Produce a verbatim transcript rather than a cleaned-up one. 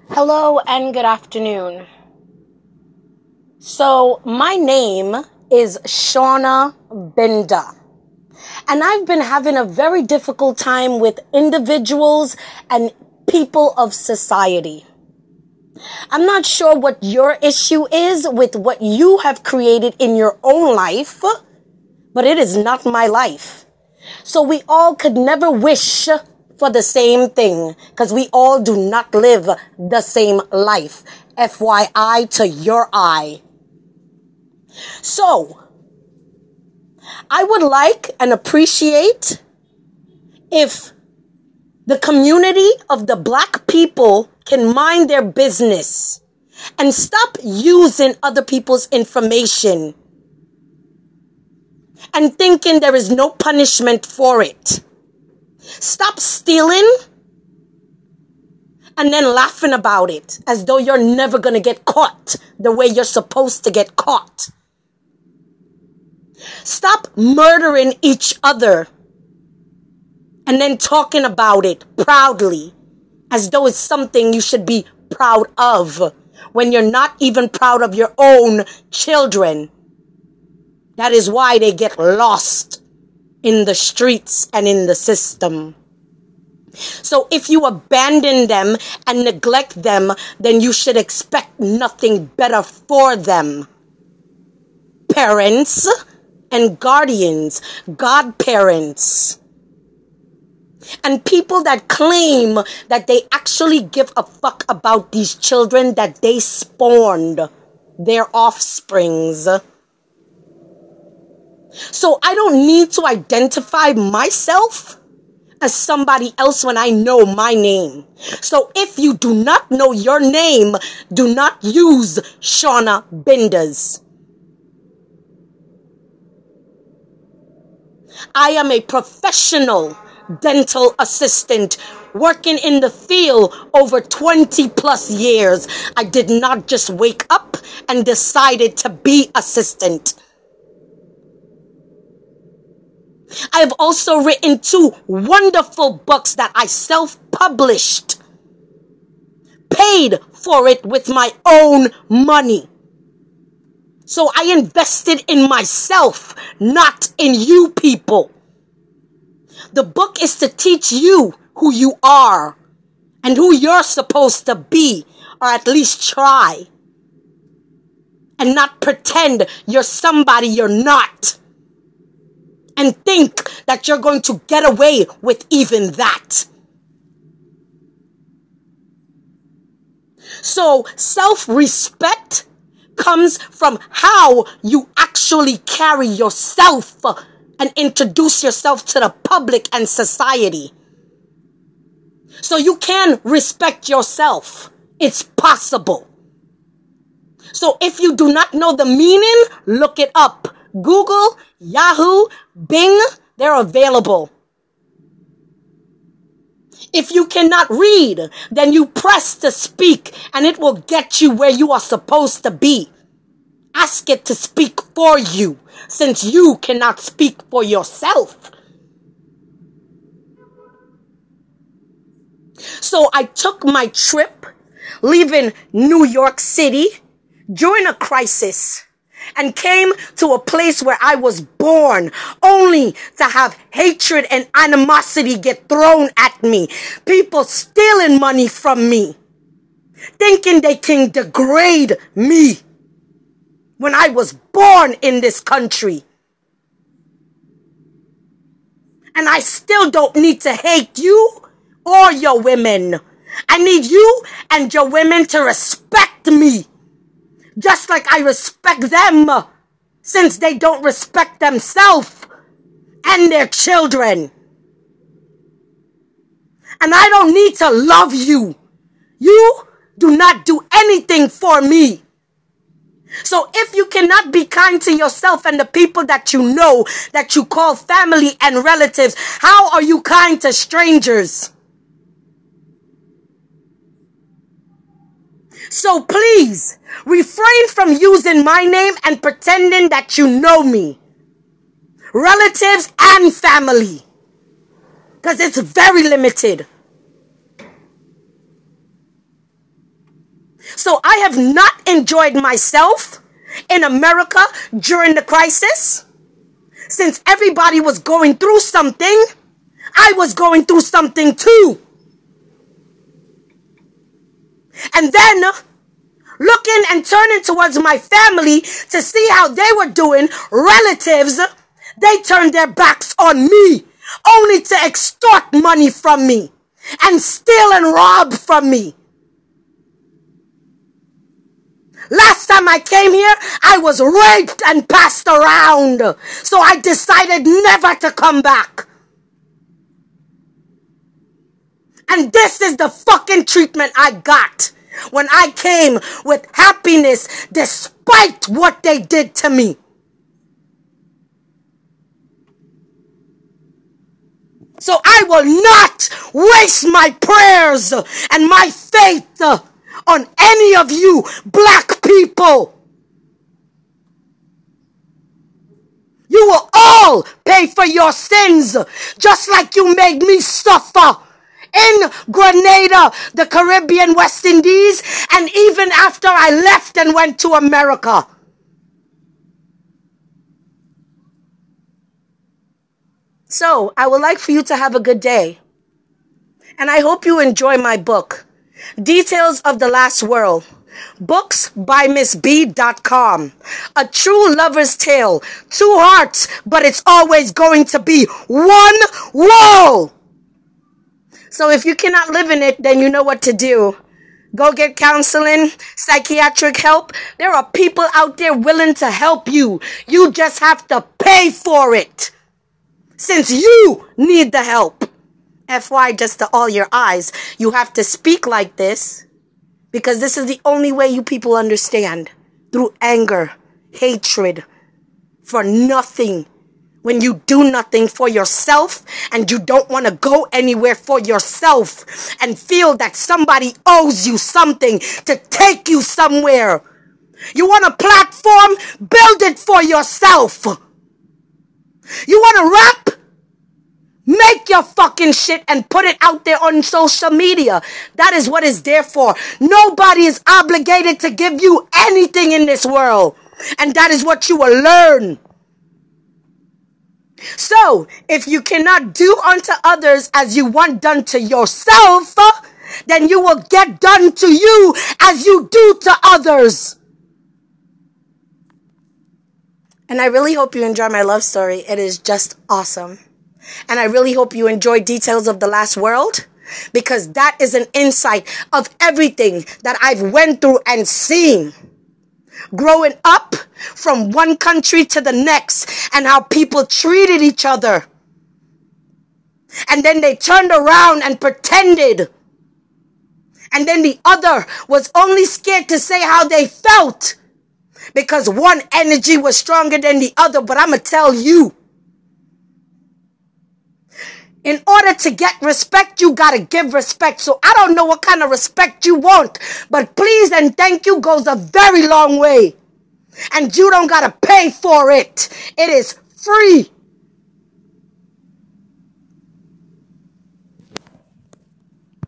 Hello and good afternoon. So my name is Shauna Bender, and I've been having a very difficult time with individuals and people of society. I'm not sure what your issue is with what you have created in your own life, but it is not my life. So we all could never wish for the same thing, because we all do not live the same life. F Y I to your eye. So, I would like and appreciate if the community of the black people can mind their business and stop using other people's information and thinking there is no punishment for it. Stop stealing and then laughing about it as though you're never going to get caught the way you're supposed to get caught. Stop murdering each other and then talking about it proudly as though it's something you should be proud of when you're not even proud of your own children. That is why they get lost in the streets and in the system. So if you abandon them and neglect them, then you should expect nothing better for them. Parents and guardians, godparents, and people that claim that they actually give a fuck about these children that they spawned, their offsprings. So I don't need to identify myself as somebody else when I know my name. So if you do not know your name, do not use Shauna Benders. I am a professional dental assistant working in the field over twenty plus years. I did not just wake up and decided to be assistant. I have also written two wonderful books that I self-published. Paid for it with my own money. So I invested in myself, not in you people. The book is to teach you who you are and who you're supposed to be, or at least try. And not pretend you're somebody you're not. And think that you're going to get away with even that. So self-respect comes from how you actually carry yourself and introduce yourself to the public and society. So you can respect yourself. It's possible. So if you do not know the meaning, look it up. Google, Yahoo, Bing, they're available. If you cannot read, then you press to speak and it will get you where you are supposed to be. Ask it to speak for you since you cannot speak for yourself. So I took my trip leaving New York City during a crisis and came to a place where I was born only to have hatred and animosity get thrown at me. People stealing money from me, thinking they can degrade me when I was born in this country. And I still don't need to hate you or your women. I need you and your women to respect me. Just like I respect them, since they don't respect themselves and their children. And I don't need to love you. You do not do anything for me. So if you cannot be kind to yourself and the people that you know, that you call family and relatives, how are you kind to strangers? So please, refrain from using my name and pretending that you know me. Relatives and family. Because it's very limited. So I have not enjoyed myself in America during the crisis. Since everybody was going through something, I was going through something too. And then looking and turning towards my family to see how they were doing, relatives, they turned their backs on me, only to extort money from me and steal and rob from me. Last time I came here, I was raped and passed around. So I decided never to come back. And this is the fucking treatment I got when I came with happiness despite what they did to me. So I will not waste my prayers and my faith on any of you black people. You will all pay for your sins, just like you made me suffer in Grenada, the Caribbean, West Indies, and even after I left and went to America. So, I would like for you to have a good day. And I hope you enjoy my book, Details of the Last World. Books by Miss B dot com. A true lover's tale. Two hearts, but it's always going to be one world. So if you cannot live in it, then you know what to do. Go get counseling, psychiatric help. There are people out there willing to help you. You just have to pay for it. Since you need the help. F Y, just to all your eyes, you have to speak like this because this is the only way you people understand. Through anger, hatred, for nothing. When you do nothing for yourself and you don't want to go anywhere for yourself and feel that somebody owes you something to take you somewhere. You want a platform? Build it for yourself. You want to rap? Make your fucking shit and put it out there on social media. That is what it's there for. Nobody is obligated to give you anything in this world. And that is what you will learn. So, if you cannot do unto others as you want done to yourself, then you will get done to you as you do to others. And I really hope you enjoy my love story. It is just awesome. And I really hope you enjoy Details of the Last World, because that is an insight of everything that I've went through and seen. Growing up from one country to the next and how people treated each other. And then they turned around and pretended. And then the other was only scared to say how they felt because one energy was stronger than the other. But I'm going to tell you, in order to get respect, you got to give respect. So I don't know what kind of respect you want, but please and thank you goes a very long way. And you don't got to pay for it. It is free.